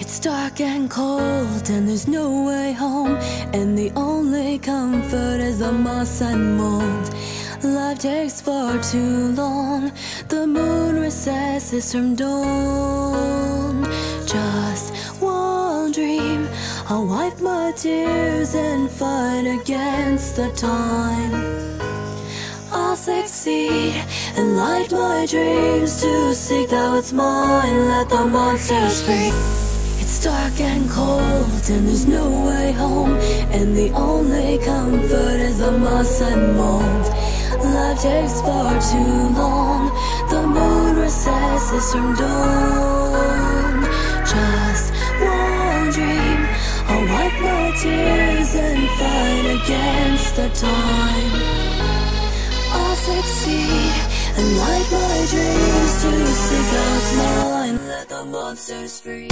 It's dark and cold and there's no way home, and the only comfort is the moss and mold. Life takes far too long, the moon recesses from dawn. Just one dream, I'll wipe my tears and fight against the time. I'll succeed and light my dreams to seek that what's mine, let the monsters free. It's dark and cold and there's no way home, and the only comfort is the moss and mold. Life takes far too long, the moon recesses from dawn. Just one dream, I'll wipe my tears and fight against the time. I'll succeed and light my dreams to seek out mine, let the monsters free.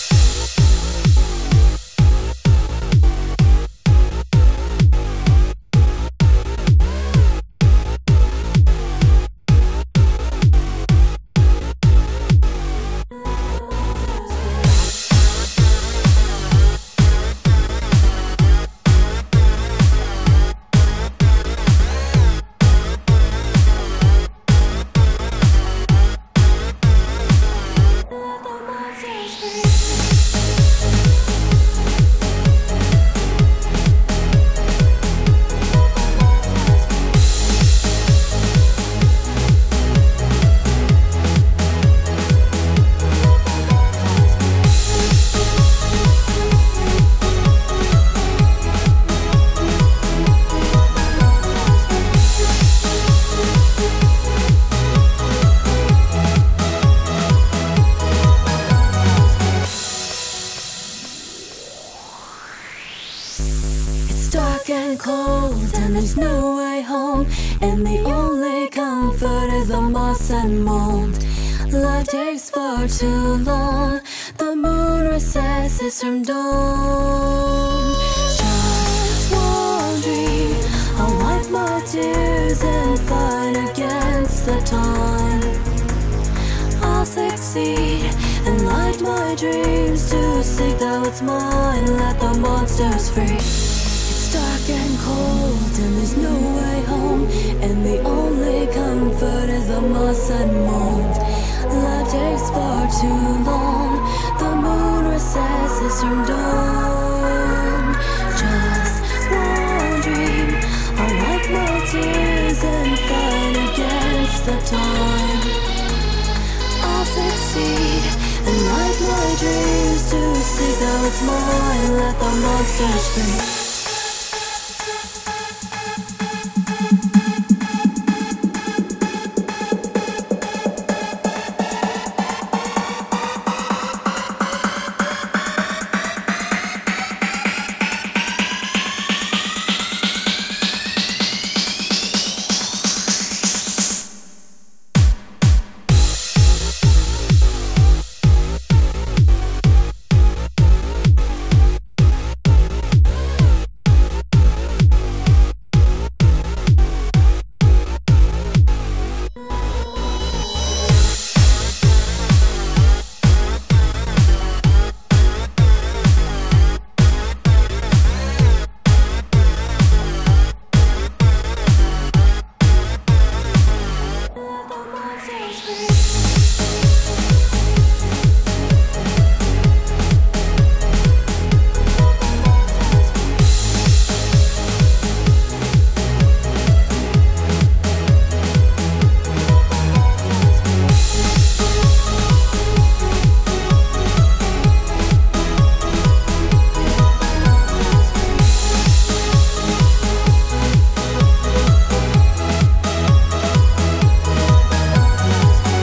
Dark and cold and there's no way home, and the only comfort is the moss and mold. Life takes far too long, the moon recesses from dawn. Just one dream, I'll wipe my tears and fight against the time. I'll succeed and light my dreams to seek that what's mine, let the monsters free. Dark and cold and there's no way home, and the only comfort is the moss and mold. Life takes far too long, the moon recesses from dawn. Just one dream, I'll wipe my tears and fight against the time. I'll succeed and light my dreams to seek that what's mine, let the monsters free.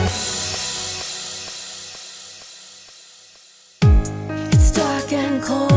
Dark and cold